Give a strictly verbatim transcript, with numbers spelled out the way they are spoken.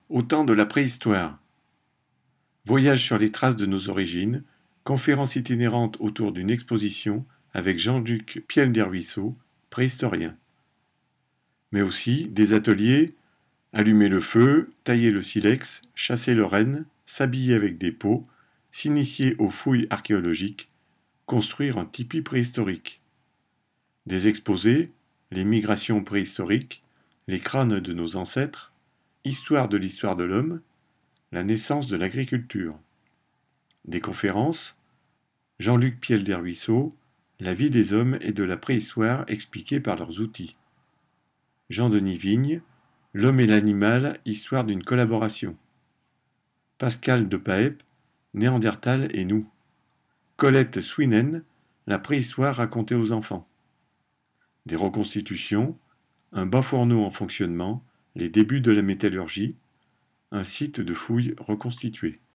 Au temps de la préhistoire. Voyage sur les traces de nos origines, conférence itinérante autour d'une exposition avec Jean-Luc Piel-Derhuisseau, préhistorien. Mais aussi des ateliers, allumer le feu, tailler le silex, chasser le renne, s'habiller avec des peaux, s'initier aux fouilles archéologiques, construire un tipi préhistorique. Des exposés, les migrations préhistoriques, les crânes de nos ancêtres, histoire de l'histoire de l'homme, la naissance de l'agriculture. Des conférences, Jean-Luc Piel-Derhuisseau, la vie des hommes et de la préhistoire expliquée par leurs outils. Jean-Denis Vigne, l'homme et l'animal, histoire d'une collaboration. Pascal de Paep, Néandertal et nous. Colette Swinen, la préhistoire racontée aux enfants. Des reconstitutions, un bas-fourneau en fonctionnement, les débuts de la métallurgie, un site de fouilles reconstitué.